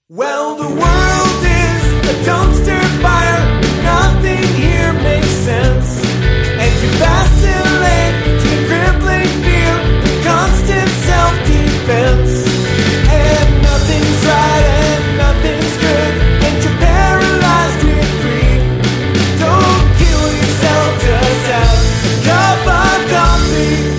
Well, the world is a dumpster fire. Nothing here makes sense. And you vacillate between crippling fear and constant self-defense. And nothing's right and nothing's good. And you're paralyzed with grief. Don't kill yourself, just have a cup of coffee.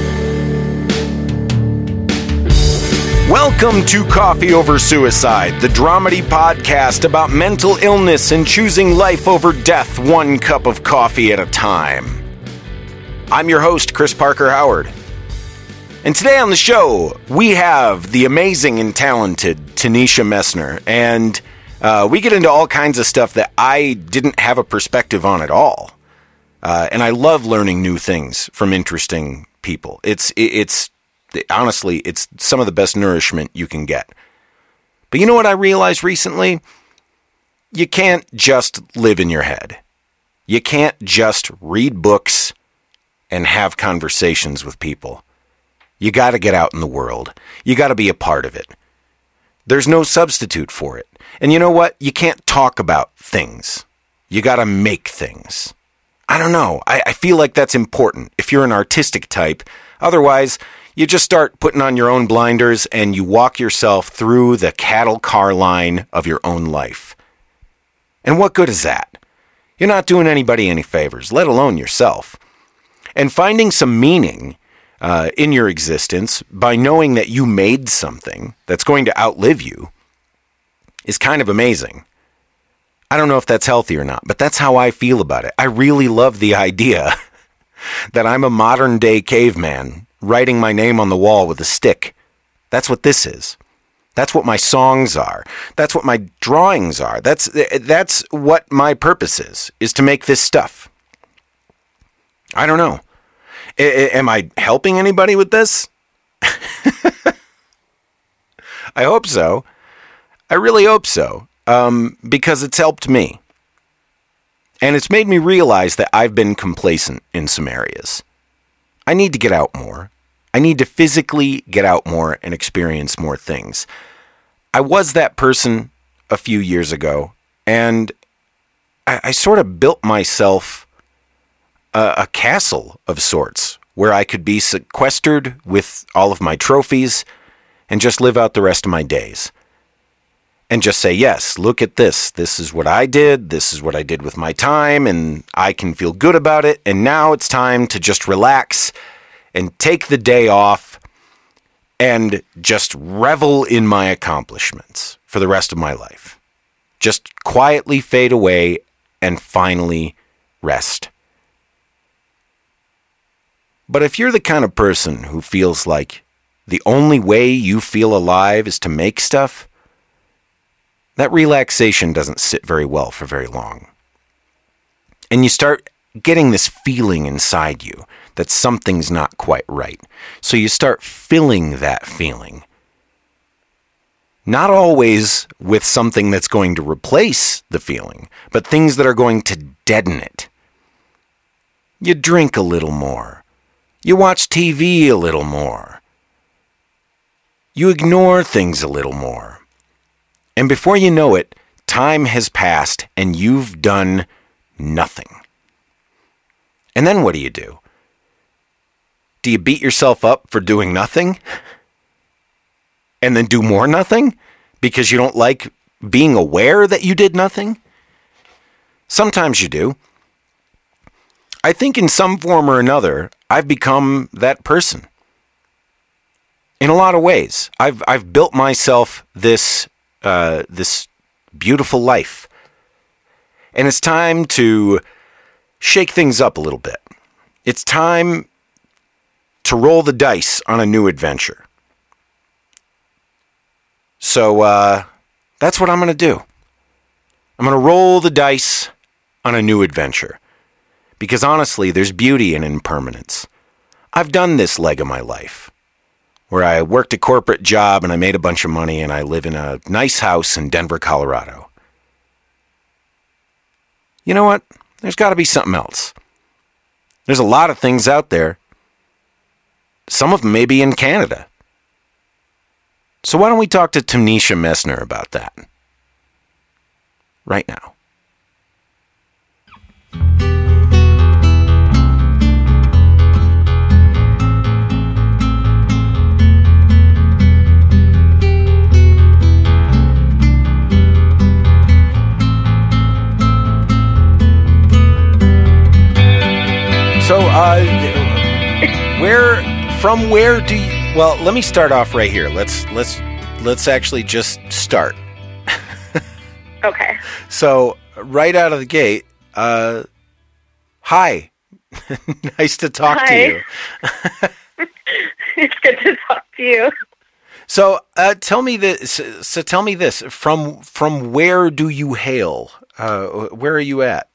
Welcome to Coffee Over Suicide, the dramedy podcast about mental illness and choosing life over death one cup of coffee at a time. I'm your host, Chris Parker Howard. And today on the show, we have the amazing and talented Tanisha Messner. And we get into all kinds of stuff that I didn't have a perspective on at all. And I love learning new things from interesting people. Honestly, it's some of the best nourishment you can get. But you know what I realized recently? You can't just live in your head. You can't just read books and have conversations with people. You got to get out in the world. You got to be a part of it. There's no substitute for it. And you know what? You can't talk about things. You got to make things. I don't know. I feel like that's important if you're an artistic type. Otherwise, you just start putting on your own blinders and you walk yourself through the cattle car line of your own life. And what good is that? You're not doing anybody any favors, let alone yourself. And finding some meaning in your existence by knowing that you made something that's going to outlive you is kind of amazing. I don't know if that's healthy or not, but that's how I feel about it. I really love the idea that I'm a modern day caveman writing my name on the wall with a stick. That's what this is. That's what my songs are. That's what my drawings are. That's what my purpose is to make this stuff. I don't know. Am I helping anybody with this? I hope so. I really hope so. Because it's helped me. And it's made me realize that I've been complacent in some areas. I need to get out more. I need to physically get out more and experience more things. I was that person a few years ago, and I sort of built myself a castle of sorts where I could be sequestered with all of my trophies and just live out the rest of my days. And just say, yes, look at this. This is what I did. This is what I did with my time, and I can feel good about it. And now it's time to just relax and take the day off and just revel in my accomplishments for the rest of my life. Just quietly fade away and finally rest. But if you're the kind of person who feels like the only way you feel alive is to make stuff, that relaxation doesn't sit very well for very long. And you start getting this feeling inside you that something's not quite right. So you start filling that feeling. Not always with something that's going to replace the feeling, but things that are going to deaden it. You drink a little more. You watch TV a little more. You ignore things a little more. And before you know it, time has passed and you've done nothing. And then what do you do? Do you beat yourself up for doing nothing? And then do more nothing? Because you don't like being aware that you did nothing? Sometimes you do. I think in some form or another, I've become that person. In a lot of ways. I've built myself this beautiful life. And it's time to shake things up a little bit. It's time to roll the dice on a new adventure. So that's what I'm going to do. I'm going to roll the dice on a new adventure. Because honestly, there's beauty in impermanence. I've done this leg of my life, where I worked a corporate job and I made a bunch of money and I live in a nice house in Denver, Colorado. You know what? There's got to be something else. There's a lot of things out there. Some of them may be in Canada. So why don't we talk to Tanisha Messner about that? right now. So, where do you? Well, let me start off right here. Let's actually just start. Okay. So, right out of the gate, hi, nice to talk to you. It's good to talk to you. So, tell me this. So, tell me this. From where do you hail? Where are you at?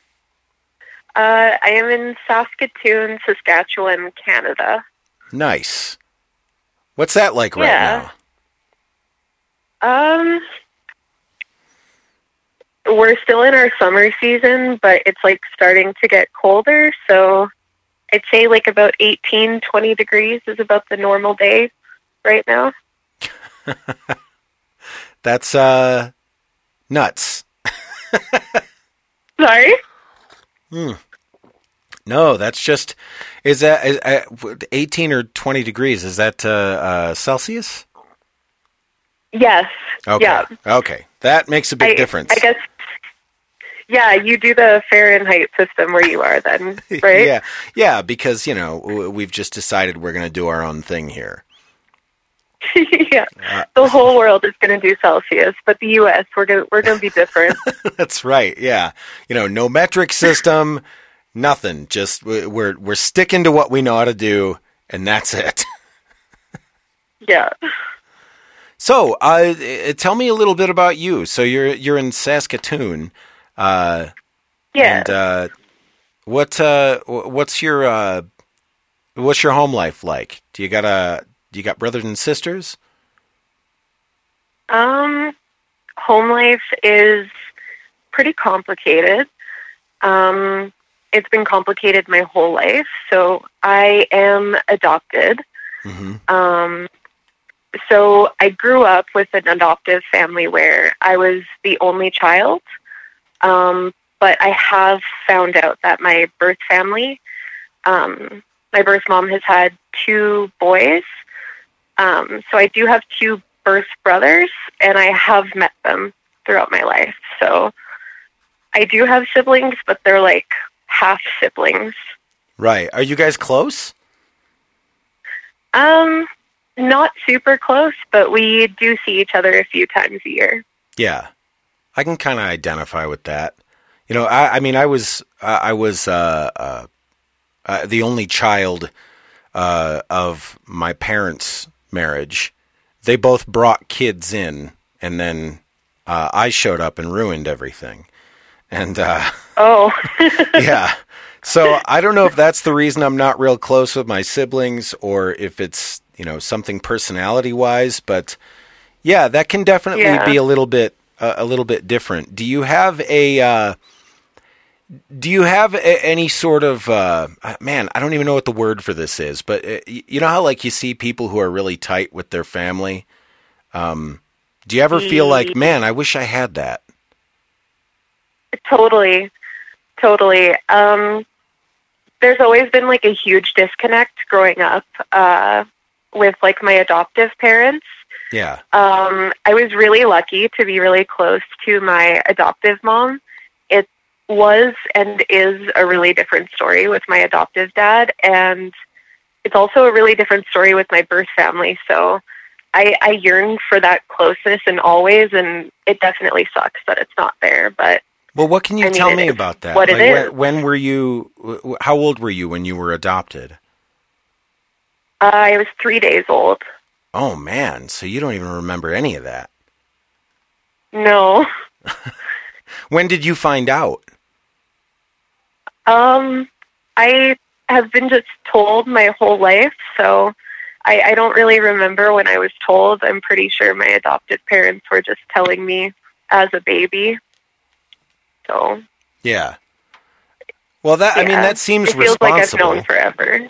I am in Saskatoon, Saskatchewan, Canada. Nice. What's that like right now? We're still in our summer season, but it's like starting to get colder. So I'd say like about 18, 20 degrees is about the normal day right now. That's nuts. Sorry? No, that's just, is that 18 or 20 degrees? Is that Celsius? Yes. Okay. Yeah. Okay. That makes a big difference. I guess, yeah, you do the Fahrenheit system where you are then, right? Yeah, because, we've just decided we're going to do our own thing here. Yeah. The whole world is going to do Celsius, but the U.S., we're going to be different. That's right, yeah. No metric system, nothing. Just we're sticking to what we know how to do, and that's it. Yeah. So, tell me a little bit about you. So you're in Saskatoon. Yeah. And what's your home life like? Do you got brothers and sisters? Home life is pretty complicated. It's been complicated my whole life. So I am adopted. Mm-hmm. So I grew up with an adoptive family where I was the only child. But I have found out that my birth family, my birth mom has had 2 boys. So I do have 2 birth brothers, and I have met them throughout my life. So I do have siblings, but they're like half siblings. Right. Are you guys close? Not super close, but we do see each other a few times a year. Yeah. I can kind of identify with that. I was the only child of my parents' marriage. They both brought kids in, and then I showed up and ruined everything. And oh, yeah. So I don't know if that's the reason I'm not real close with my siblings, or if it's something personality-wise. But yeah, that can definitely be a little bit different. Do you have any sort of man, I don't even know what the word for this is, but you know how like you see people who are really tight with their family? Do you ever feel like, man, I wish I had that? Totally. There's always been like a huge disconnect growing up with like my adoptive parents. Yeah. I was really lucky to be really close to my adoptive mom. It was and is a really different story with my adoptive dad, and it's also a really different story with my birth family. So I yearn for that closeness and always, and it definitely sucks that it's not there. But well, what can you tell me about that? What it is. When were you? How old were you when you were adopted? I was 3 days old. Oh man, so you don't even remember any of that? No. When did you find out? I have been just told my whole life, so I don't really remember when I was told. I'm pretty sure my adopted parents were just telling me as a baby. So yeah. Well, that seems it feels responsible. Like I've known forever.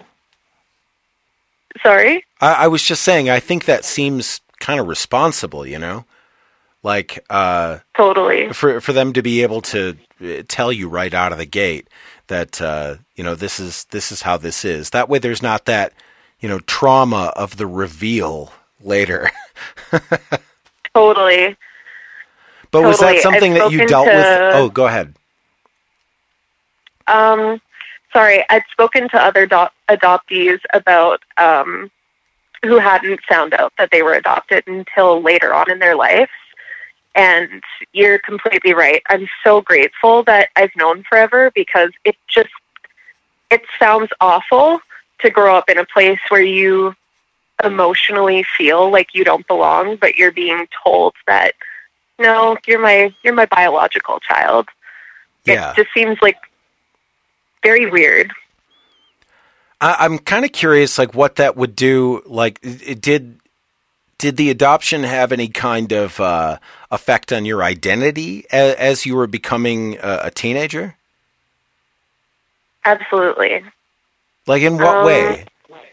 Sorry? I was just saying, I think that seems kind of responsible, Like, Totally. for them to be able to tell you right out of the gate that, this is how this is. That way there's not that, trauma of the reveal later. Totally. But was that something that you dealt with? Oh, go ahead. Sorry, I'd spoken to other adoptees about who hadn't found out that they were adopted until later on in their life. And you're completely right. I'm so grateful that I've known forever, because it sounds awful to grow up in a place where you emotionally feel like you don't belong, but you're being told that, no, you're my biological child. Yeah. It just seems like very weird. I'm kind of curious, like, what that would do. Like, did the adoption have any kind of effect on your identity as you were becoming a teenager? Absolutely. Like, in what way?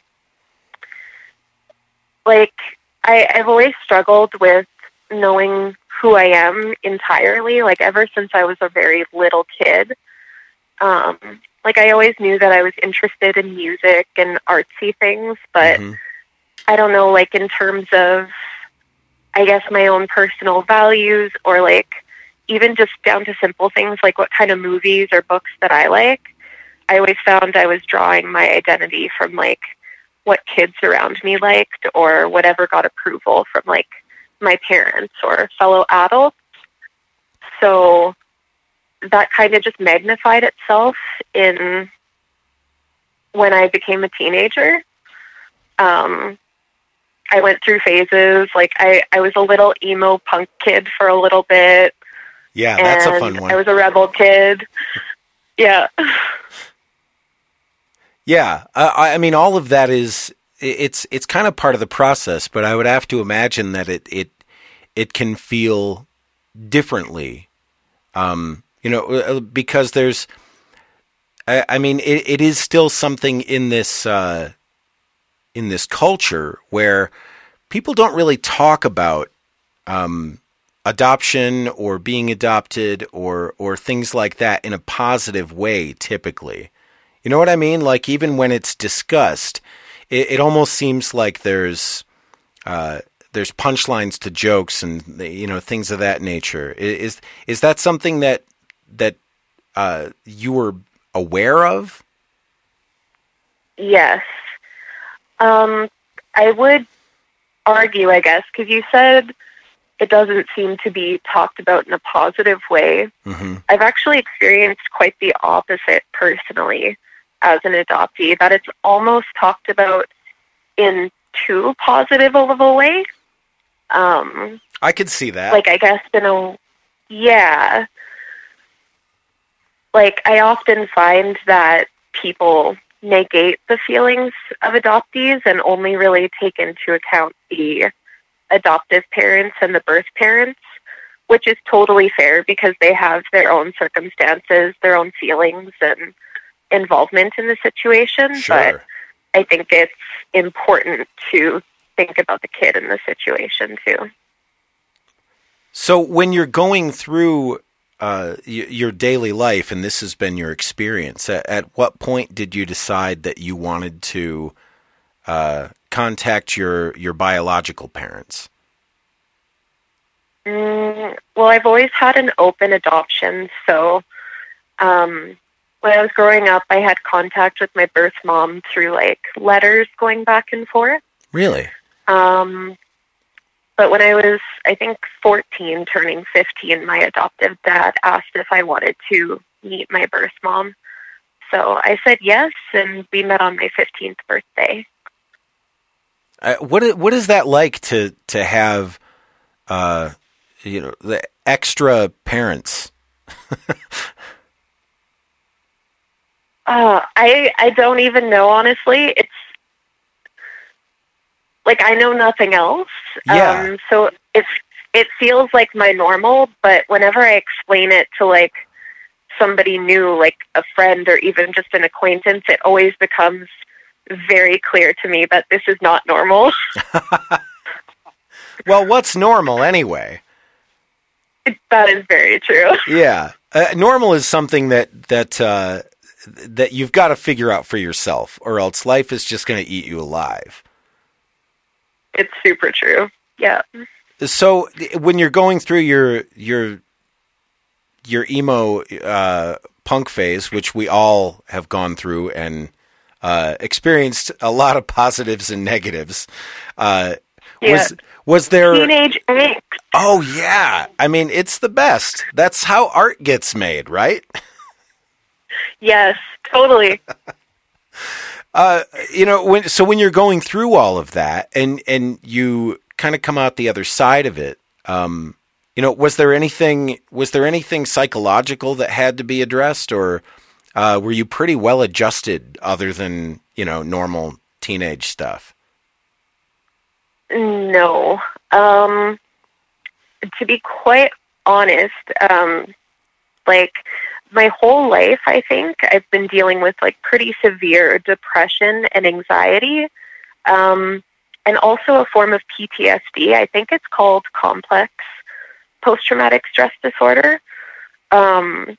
Like, I've always struggled with knowing who I am entirely, like, ever since I was a very little kid. Like, I always knew that I was interested in music and artsy things, but I don't know, like, in terms of, I guess, my own personal values, or, like, even just down to simple things like what kind of movies or books that I like, I always found I was drawing my identity from, like, what kids around me liked, or whatever got approval from, like, my parents or fellow adults. So that kind of just magnified itself in when I became a teenager. I went through phases. Like, I was a little emo punk kid for a little bit. Yeah, that's a fun one. I was a rebel kid. Yeah. Yeah, I mean, all of that it's kind of part of the process, but I would have to imagine that it can feel differently, because there's, I mean, it is still something in this culture where people don't really talk about adoption or being adopted or things like that in a positive way, typically. You know what I mean? Like, even when it's discussed, it almost seems like there's punchlines to jokes and, things of that nature. Is that something that you were aware of? Yes. I would argue, I guess, because you said it doesn't seem to be talked about in a positive way. Mm-hmm. I've actually experienced quite the opposite personally as an adoptee, that it's almost talked about in too positive of a way. I could see that. Like, I guess, yeah. Like, I often find that people negate the feelings of adoptees and only really take into account the adoptive parents and the birth parents, which is totally fair because they have their own circumstances, their own feelings, and involvement in the situation. Sure. But I think it's important to think about the kid in the situation too. So when you're going through your daily life, and this has been your experience, at what point did you decide that you wanted to contact your biological parents? Well, I've always had an open adoption, so when I was growing up, I had contact with my birth mom through, like, letters going back and forth. Really? But when I was, I think, 14, turning 15, my adoptive dad asked if I wanted to meet my birth mom. So I said yes, and we met on my 15th birthday. What is that like to have, the extra parents? I don't even know, honestly. It's like I know nothing else. Yeah. So it feels like my normal, but whenever I explain it to, like, somebody new, like a friend or even just an acquaintance, it always becomes very clear to me that this is not normal. Well, what's normal anyway? That is very true. Yeah. Normal is something that you've got to figure out for yourself, or else life is just going to eat you alive. It's super true. Yeah. So when you're going through your emo punk phase, which we all have gone through and experienced a lot of positives and negatives, was there teenage angst? Oh yeah, I mean it's the best. That's how art gets made, right? Yes, totally. When you're going through all of that and you kind of come out the other side of it, was there anything psychological that had to be addressed, or were you pretty well adjusted other than, normal teenage stuff? No. To be quite honest, my whole life, I think I've been dealing with pretty severe depression and anxiety, and also a form of PTSD. I think it's called complex post-traumatic stress disorder. And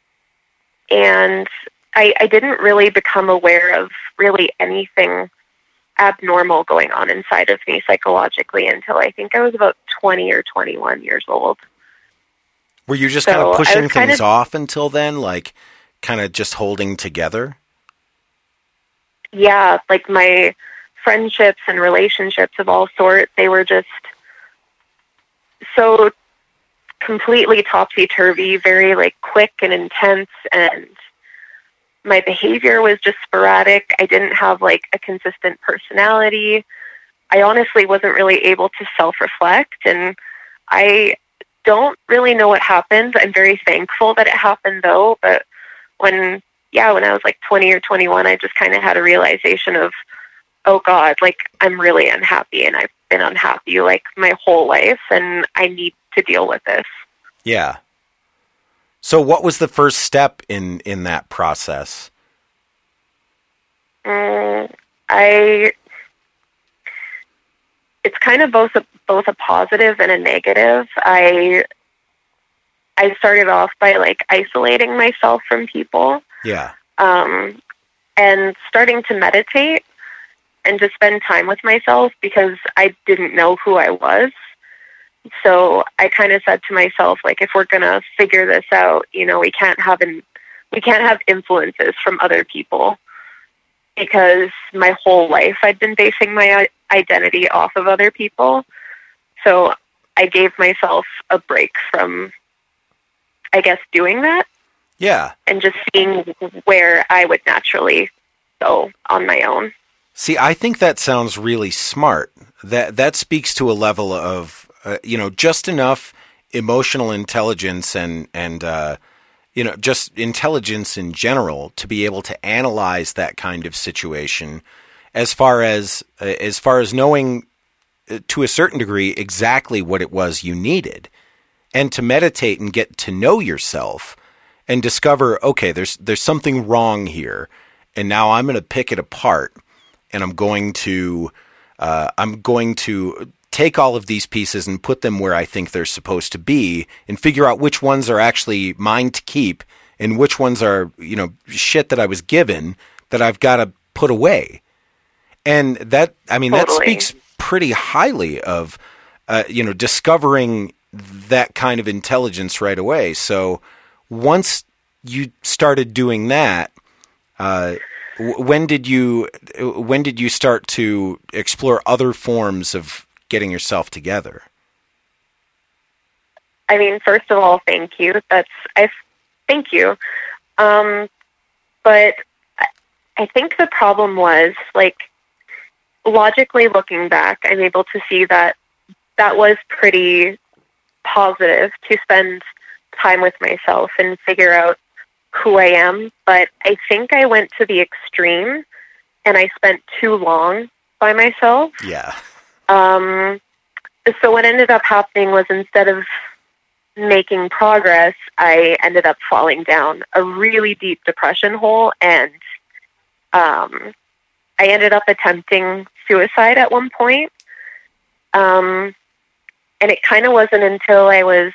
I didn't really become aware of really anything abnormal going on inside of me psychologically until I think I was about 20 or 21 years old. Were you just kind of pushing things off until then, kind of just holding together? Yeah, my friendships and relationships of all sorts, they were just so completely topsy-turvy, very quick and intense, and my behavior was just sporadic. I didn't have a consistent personality. I honestly wasn't really able to self-reflect, and I don't really know what happened. I'm very thankful that it happened though, but when I was 20 or 21, I just kind of had a realization of, oh God, I'm really unhappy, and I've been unhappy my whole life, and I need to deal with this. Yeah. So what was the first step in that process? It's kind of both a positive and a negative. I started off by isolating myself from people. Yeah. And starting to meditate and just spend time with myself because I didn't know who I was. So I kind of said to myself, if we're going to figure this out, we can't have influences from other people, because my whole life I'd been basing my identity off of other people. So I gave myself a break from, I guess, doing that. Yeah. And just seeing where I would naturally go on my own. See, I think that sounds really smart. That speaks to a level of, just enough emotional intelligence and just intelligence in general to be able to analyze that kind of situation, as far as knowing to a certain degree exactly what it was you needed, and to meditate and get to know yourself and discover, okay, there's something wrong here, and now I'm going to pick it apart, and I'm going to take all of these pieces and put them where I think they're supposed to be, and figure out which ones are actually mine to keep and which ones are, shit that I was given that I've got to put away. And that, totally. That speaks pretty highly of, discovering that kind of intelligence right away. So once you started doing that, when did you start to explore other forms of getting yourself together? First of all, thank you. Thank you. But I think the problem was, logically looking back, I'm able to see that was pretty positive to spend time with myself and figure out who I am. But I think I went to the extreme and I spent too long by myself. Yeah. So what ended up happening was, instead of making progress, I ended up falling down a really deep depression hole, and I ended up attempting suicide at one point. And it kind of wasn't until I was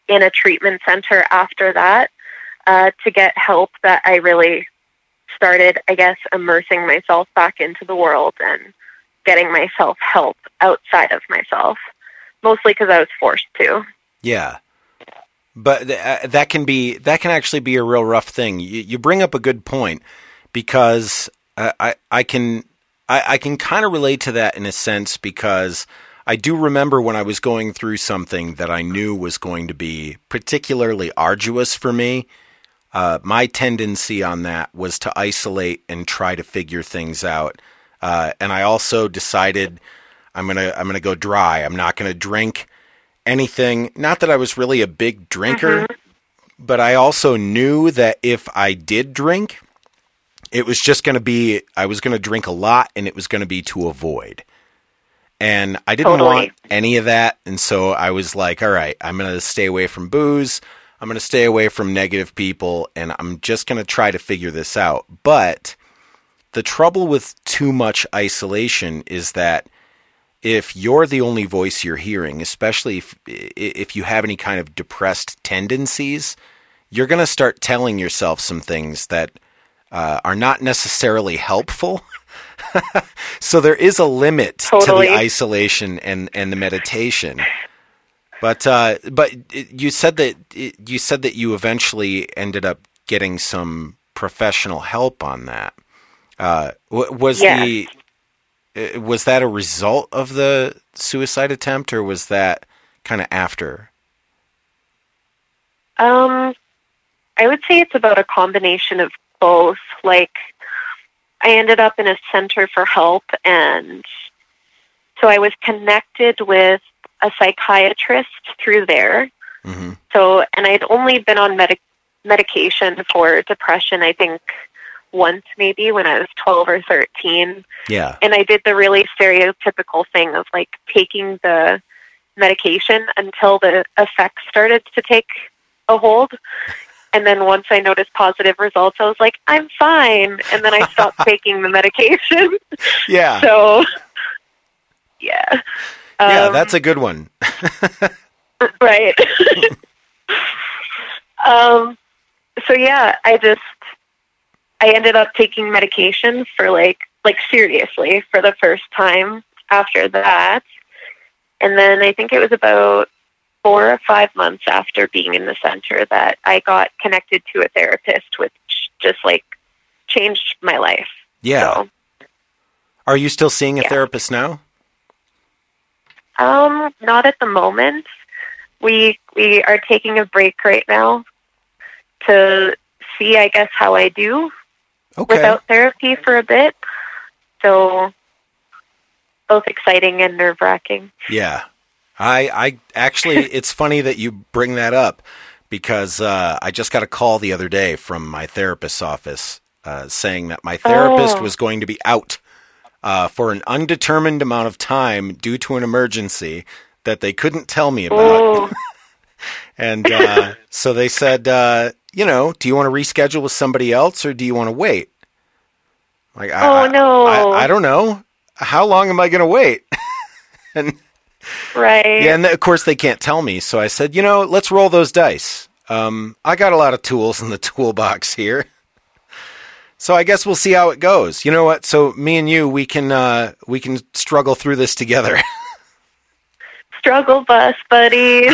in a treatment center after that to get help that I really started, I guess, immersing myself back into the world and getting myself help outside of myself, mostly because I was forced to. Yeah. But that can actually be a real rough thing. You bring up a good point, because I can kind of relate to that in a sense, because I do remember when I was going through something that I knew was going to be particularly arduous for me. My tendency on that was to isolate and try to figure things out. And I also decided I'm gonna go dry. I'm not gonna drink anything. Not that I was really a big drinker, but I also knew that if I did drink, it was just going to be, I was going to drink a lot, and it was going to be to avoid. And I didn't want any of that. And so I was like, all right, I'm going to stay away from booze. I'm going to stay away from negative people, and I'm just going to try to figure this out. But the trouble with too much isolation is that if you're the only voice you're hearing, especially if you have any kind of depressed tendencies, you're going to start telling yourself some things that are not necessarily helpful. So there is a limit to the isolation and the meditation. But you said that you eventually ended up getting some professional help on that. Was that a result of the suicide attempt, or was that kind of after? I would say it's about a combination of both. Like, I ended up in a center for help, and so I was connected with a psychiatrist through there. Mm-hmm. So, and I'd only been on medication for depression, I think, once maybe when I was 12 or 13. Yeah. And I did the really stereotypical thing of like taking the medication until the effects started to take a hold. And then once I noticed positive results, I was like, I'm fine. And then I stopped taking the medication. Yeah. So, yeah. Yeah, that's a good one. Right. So yeah, I ended up taking medication for like seriously for the first time after that. And then I think it was about 4 or 5 months after being in the center that I got connected to a therapist, which just like changed my life. Yeah. So, are you still seeing a therapist now? Not at the moment. We are taking a break right now to see, I guess, how I do without therapy for a bit. So both exciting and nerve-wracking. Yeah. I actually, it's funny that you bring that up, because I just got a call the other day from my therapist's office saying that my therapist was going to be out for an undetermined amount of time due to an emergency that they couldn't tell me about. And so they said, do you want to reschedule with somebody else, or do you want to wait? Like, no. I don't know. How long am I going to wait? And right. Yeah, and of course they can't tell me. So I said, let's roll those dice. I got a lot of tools in the toolbox here. So I guess we'll see how it goes. You know what? So me and you, we can struggle through this together. Struggle bus buddies.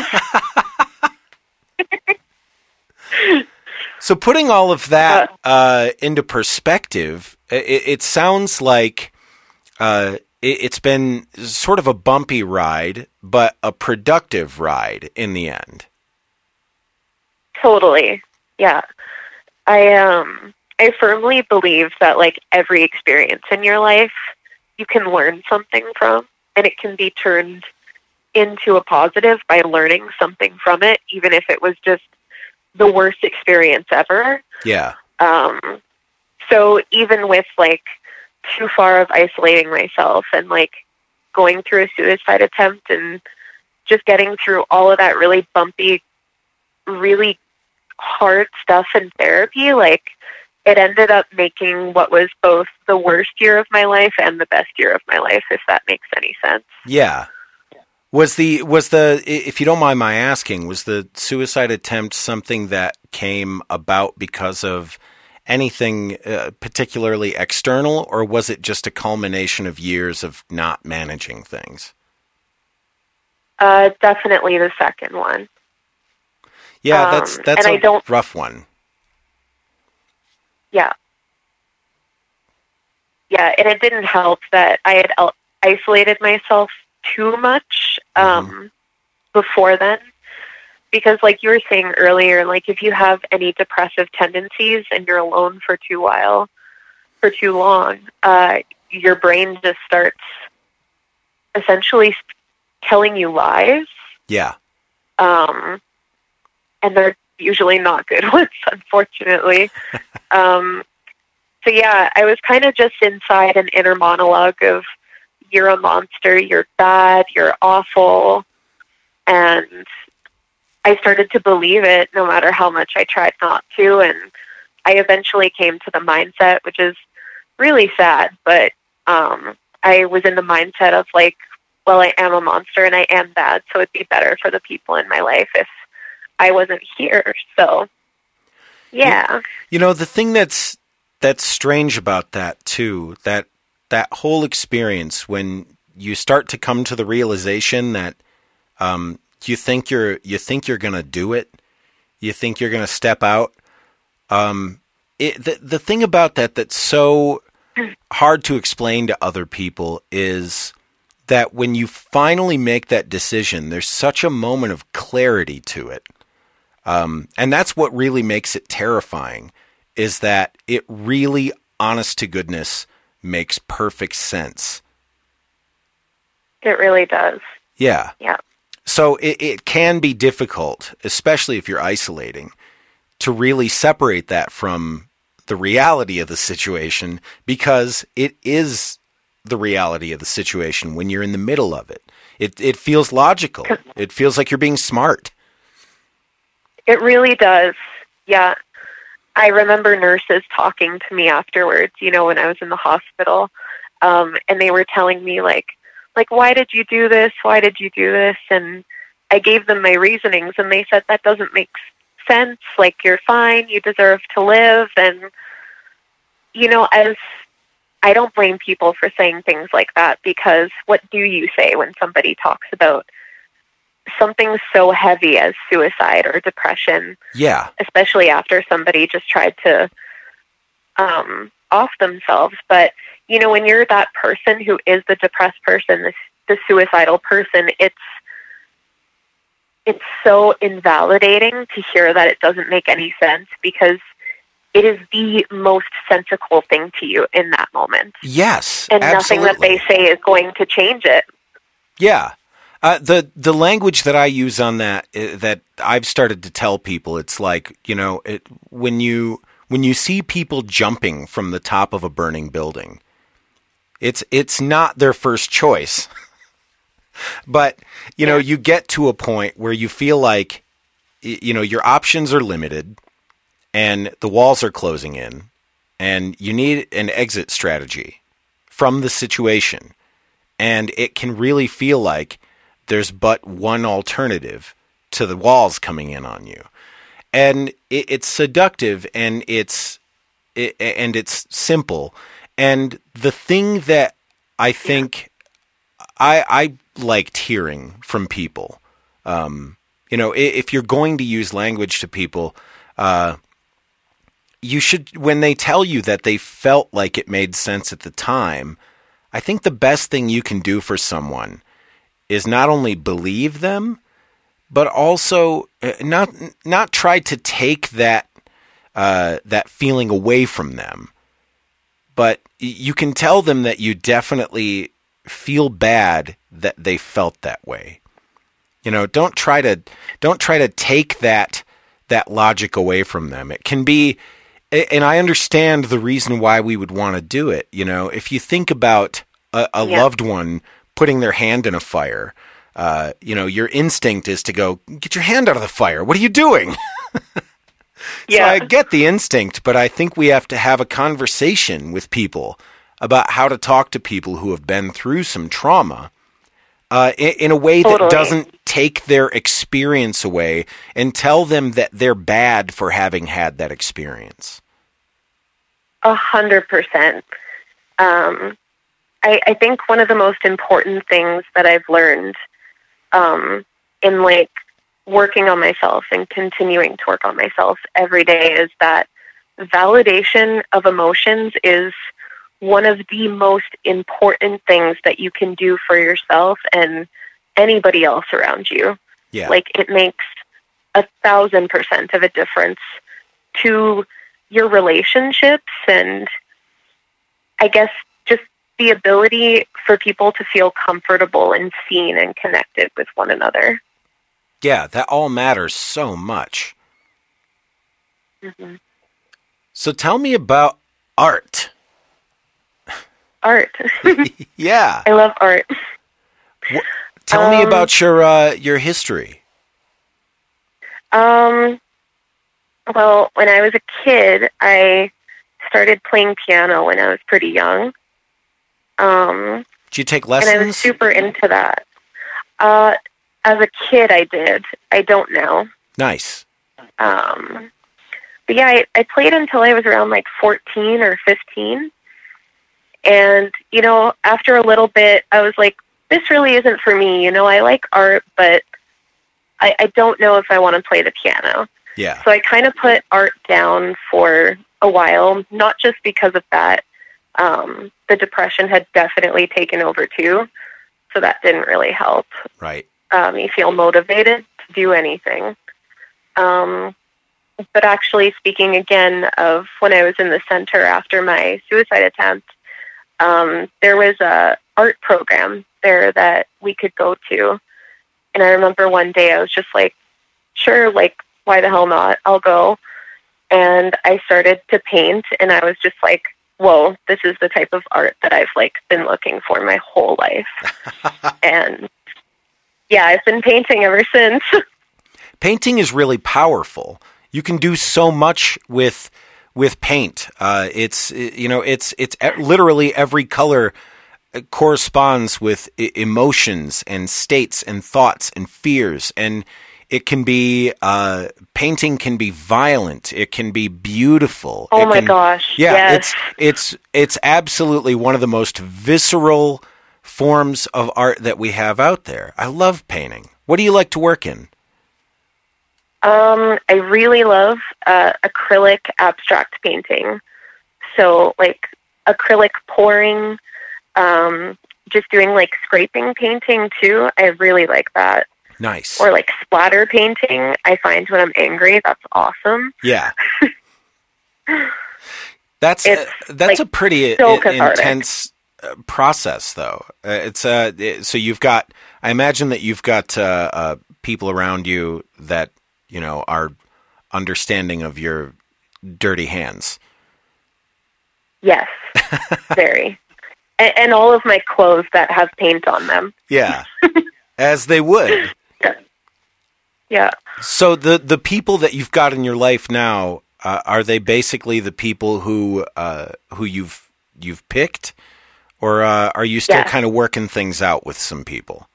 So putting all of that into perspective, it sounds like it's been sort of a bumpy ride, but a productive ride in the end. Totally. Yeah. I firmly believe that like every experience in your life, you can learn something from, and it can be turned into a positive by learning something from it, even if it was just the worst experience ever. Yeah. So even with like too far of isolating myself and like going through a suicide attempt and just getting through all of that really bumpy, really hard stuff in therapy, like it ended up making what was both the worst year of my life and the best year of my life, if that makes any sense. Yeah. Was the if you don't mind my asking, was the suicide attempt something that came about because of anything particularly external, or was it just a culmination of years of not managing things? Definitely the second one. Yeah, that's a rough one. Yeah. Yeah, and it didn't help that I had isolated myself too much before then. Because like you were saying earlier, like if you have any depressive tendencies and you're alone for too long, your brain just starts essentially telling you lies. Yeah. And they're usually not good ones, unfortunately. So yeah, I was kind of just inside an inner monologue of, you're a monster, you're bad, you're awful. And I started to believe it no matter how much I tried not to. And I eventually came to the mindset, which is really sad, but I was in the mindset of like, well, I am a monster and I am bad, so it'd be better for the people in my life if I wasn't here. So, yeah. You know, the thing that's strange about that too, that whole experience when you start to come to the realization that you think you're going to do it, you think you're going to step out. The thing about that's so hard to explain to other people is that when you finally make that decision, there's such a moment of clarity to it. And that's what really makes it terrifying, is that it really, honest to goodness, makes perfect sense. It really does. Yeah. Yeah. So it can be difficult, especially if you're isolating, to really separate that from the reality of the situation, because it is the reality of the situation when you're in the middle of it. It feels logical. It feels like you're being smart. It really does. Yeah. I remember nurses talking to me afterwards, when I was in the hospital, and they were telling me like, why did you do this? Why did you do this? And I gave them my reasonings, and they said, that doesn't make sense. Like, you're fine. You deserve to live. And, as I don't blame people for saying things like that, because what do you say when somebody talks about something so heavy as suicide or depression? Yeah. Especially after somebody just tried to off themselves. But, when you're that person who is the depressed person, the suicidal person, it's so invalidating to hear that it doesn't make any sense, because it is the most sensical thing to you in that moment. Yes, and absolutely. Nothing that they say is going to change it. Yeah. The language that I use on that I've started to tell people, it's like, when you see people jumping from the top of a burning building, it's not their first choice. But, you get to a point where you feel like, your options are limited and the walls are closing in, and you need an exit strategy from the situation. And it can really feel like there's but one alternative to the walls coming in on you. And it's seductive, and it's simple. And the thing that I think I liked hearing from people, if you're going to use language to people, you should, when they tell you that they felt like it made sense at the time, I think the best thing you can do for someone is not only believe them, but also not try to take that feeling away from them. But you can tell them that you definitely feel bad that they felt that way. Don't try to take that logic away from them. It can be, and I understand the reason why we would want to do it. If you think about a loved one putting their hand in a fire, your instinct is to go, get your hand out of the fire. What are you doing? Yeah. So I get the instinct, but I think we have to have a conversation with people about how to talk to people who have been through some trauma, in a way that Totally. doesn't take their experience away and tell them that they're bad for having had that experience. 100%. I think one of the most important things that I've learned in like working on myself and continuing to work on myself every day is that validation of emotions is one of the most important things that you can do for yourself and anybody else around you. Yeah. Like, it makes 1,000% of a difference to your relationships and I guess just the ability for people to feel comfortable and seen and connected with one another. Yeah, that all matters so much. Mm-hmm. So tell me about art. Art. Yeah. I love art. Tell me about your history. Well, when I was a kid, I started playing piano when I was pretty young. Did you take lessons? And I was super into that. As a kid, I did. I don't now. Nice. But yeah, I played until I was around like 14 or 15. And, you know, after a little bit, I was like, this really isn't for me. You know, I like art, but I don't know if I want to play the piano. Yeah. So I kind of put art down for a while, not just because of that. The depression had definitely taken over too, so that didn't really help. Right. Me feel motivated to do anything. But actually, speaking again of when I was in the center after my suicide attempt, there was a art program there that we could go to. And I remember one day I was just like, sure, like, why the hell not? I'll go. And I started to paint, and I was just like, whoa, this is the type of art that I've like been looking for my whole life. And yeah, I've been painting ever since. Painting is really powerful. You can do so much with paint. It's literally every color corresponds with emotions and states and thoughts and fears, and it can be painting can be violent. It can be beautiful. Oh my gosh! Yeah, yes. it's absolutely one of the most visceral forms of art that we have out there. I love painting. What do you like to work in? I really love acrylic abstract painting. So like acrylic pouring, just doing like scraping painting too. I really like that. Nice. Or like splatter painting. I find when I'm angry, that's awesome. Yeah. That's like a pretty so cathartic. Intense process, though. So you've got. I imagine that you've got people around you that are understanding of your dirty hands. Yes, very. And all of my clothes that have paint on them. Yeah, as they would. Yeah. So the people that you've got in your life now, are they basically the people who you've picked, or are you still kind of working things out with some people?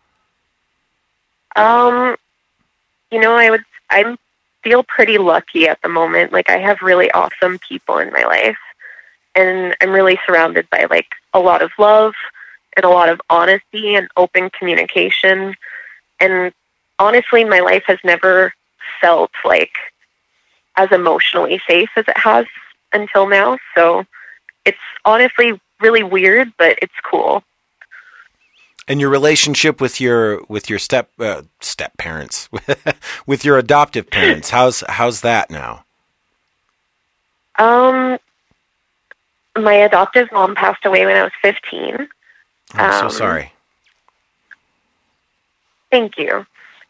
I feel pretty lucky at the moment. Like, I have really awesome people in my life, and I'm really surrounded by like a lot of love and a lot of honesty and open communication. And honestly, my life has never felt like as emotionally safe as it has until now. So it's honestly really weird, but it's cool. And your relationship with your step parents, with your adoptive parents, how's that now? My adoptive mom passed away when I was 15. I'm so sorry. Thank you.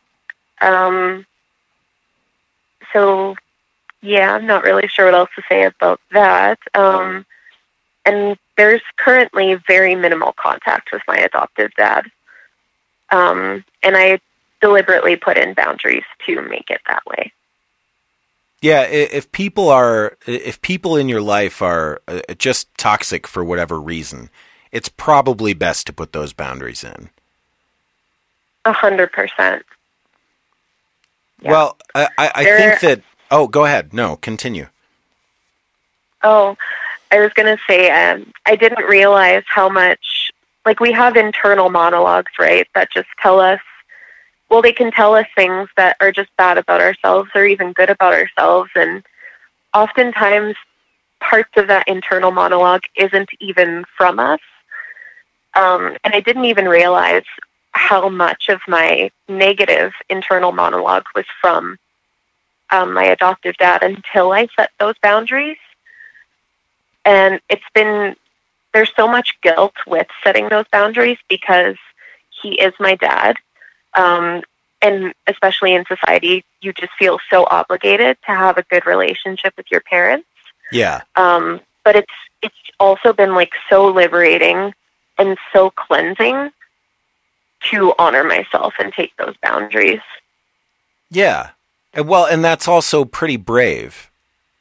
So yeah, I'm not really sure what else to say about that. And there's currently very minimal contact with my adoptive dad. And I deliberately put in boundaries to make it that way. Yeah, if people in your life are just toxic for whatever reason, it's probably best to put those boundaries in. 100%. Yeah. Well, I think that... Oh, go ahead. No, continue. Oh, I was going to say, I didn't realize how much, like, we have internal monologues, right, that just tell us, well, they can tell us things that are just bad about ourselves or even good about ourselves, and oftentimes parts of that internal monologue isn't even from us. And I didn't even realize how much of my negative internal monologue was from my adoptive dad until I set those boundaries. And there's so much guilt with setting those boundaries because he is my dad. And especially in society, you just feel so obligated to have a good relationship with your parents. Yeah. But it's also been like so liberating and so cleansing to honor myself and take those boundaries. Yeah. Well, and that's also pretty brave.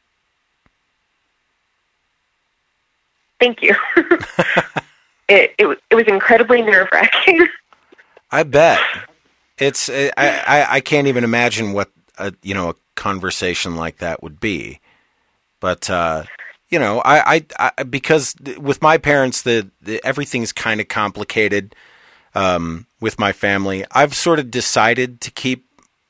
Thank you. It was incredibly nerve-wracking. I bet. It's I can't even imagine what a conversation like that would be. But I because with my parents everything's kind of complicated with my family. I've sort of decided to keep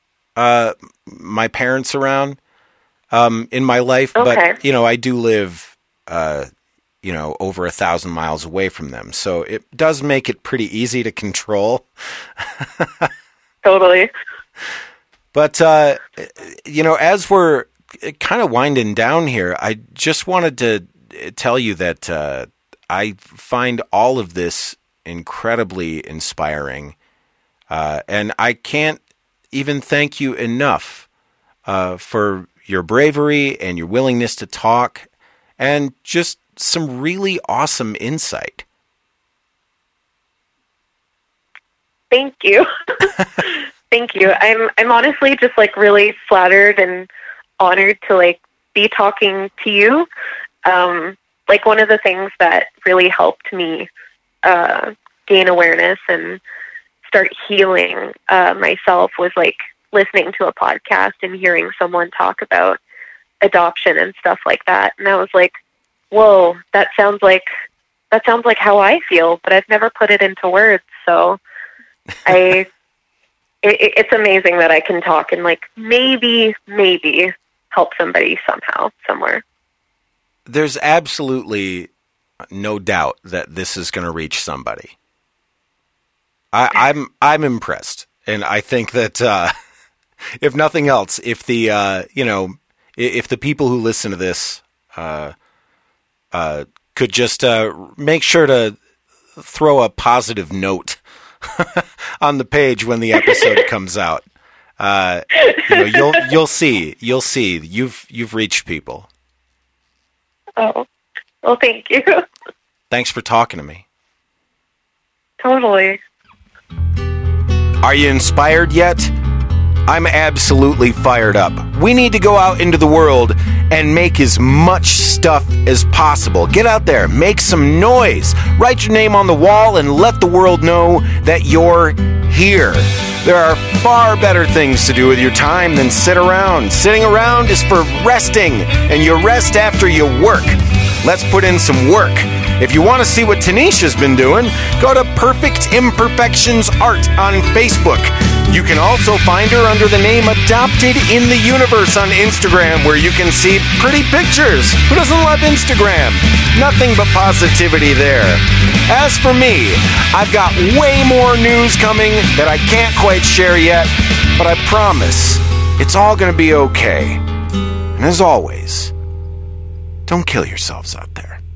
my parents around in my life, okay. But I do live over 1,000 miles away from them, so it does make it pretty easy to control. Totally. But as we're kind of winding down here, I just wanted to tell you that I find all of this incredibly inspiring, and I can't even thank you enough for your bravery and your willingness to talk, and just some really awesome insight. Thank you. Thank you. I'm honestly just like really flattered and honored to like be talking to you. Like one of the things that really helped me gain awareness and start healing myself was like listening to a podcast and hearing someone talk about adoption and stuff like that. And I was like, whoa, that sounds like how I feel, but I've never put it into words. So it's amazing that I can talk and like maybe help somebody somehow, somewhere. There's absolutely no doubt that this is going to reach somebody. I'm impressed, and I think that if nothing else, if the if the people who listen to this could just make sure to throw a positive note on the page when the episode comes out, you'll see you've reached people. Oh, well, thank you. Thanks for talking to me. Totally. Are you inspired yet? I'm absolutely fired up. We need to go out into the world and make as much stuff as possible. Get out there, make some noise, write your name on the wall, and let the world know that you're here. There are far better things to do with your time than sit around. Sitting around is for resting, and you rest after you work. Let's put in some work. If you want to see what Tanisha's been doing, go to Perfect Imperfections Art on Facebook. You can also find her under the name Adopted in the Universe on Instagram, where you can see pretty pictures. Who doesn't love Instagram? Nothing but positivity there. As for me, I've got way more news coming that I can't quite share yet, but I promise it's all going to be okay. And as always, don't kill yourselves out there.